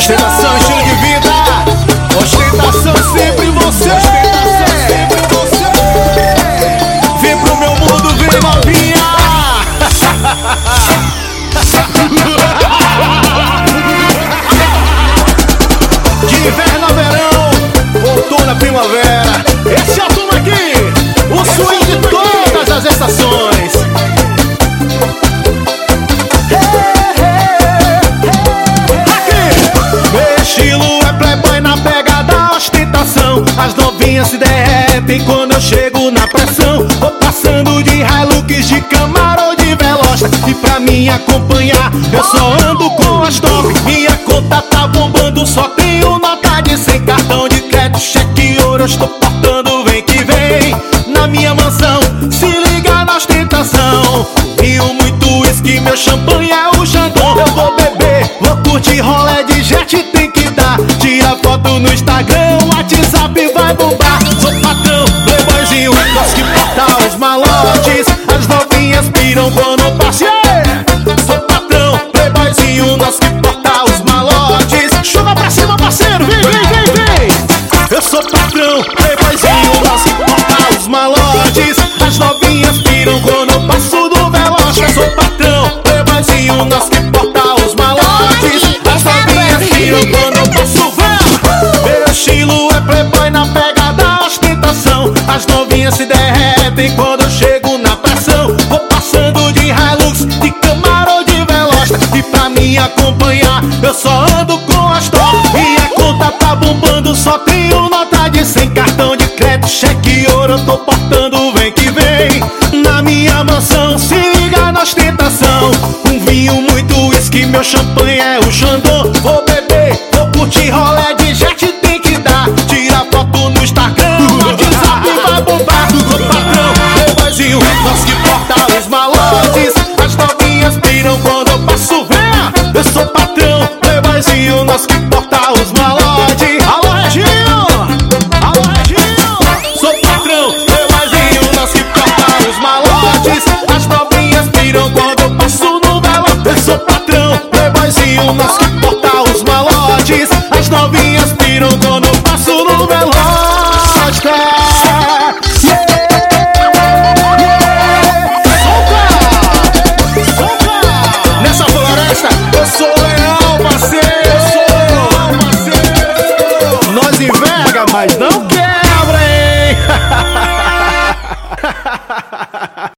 Ostentação, estilo de vida. Ostentação sempre você. Vem pro meu mundo, vem novinha. De inverno a verão, outono a primavera. Esse é o turma aqui, o swing de todas as estações. As novinhas se derretem quando eu chego na pressão. Vou passando de Hilux, de Camaro ou de Veloster. E pra me acompanhar eu só ando com as top. Minha conta tá bombando, só tenho nota de 100. Cartão de crédito, cheque, ouro, eu estou portando, vem que vem. Na minha mansão, se liga na ostentação. Rio muito uísque, meu champanhe é o Xandão. Eu vou beber, vou curtir rolê de jet, tem que dar. Tira foto no Instagram, WhatsApp vai bombar. Sou patrão, playboyzinho, gosto de portar os malotes. As novinhas piram quando eu passo. Sou patrão, playboyzinho, gosto de portar os malotes. Joga pra cima, parceiro, vem. Eu sou patrão, playboyzinho, gosto de portar os malotes. As novinhas piram quando eu passo do Veloster. Sou patrão, playboyzinho, gosto de portar os malotes. As novinhas piram quando eu passo. Meu estilo é playboy na pega da ostentação. As novinhas se derretem quando eu chego na pressão. Vou passando de Hilux, de Camaro ou de Veloster. E pra me acompanhar eu só ando com as top. Minha conta tá bombando, só tenho nota de 100. Cartão de crédito, cheque, ouro, eu tô portando, vem que vem. Na minha mansão, se liga na ostentação. Um vinho, muito uísque, meu champanhe é o Xandão. Vou beber, vou curtir rolê de jet, tem que dar. Tira foto no Instagram, WhatsApp vai bombar. Sou patrão, playboyzinho, gosto de portar os malotes. As novinhas piram quando eu passo, vem. Eu sou patrão, playboyzinho, gosto de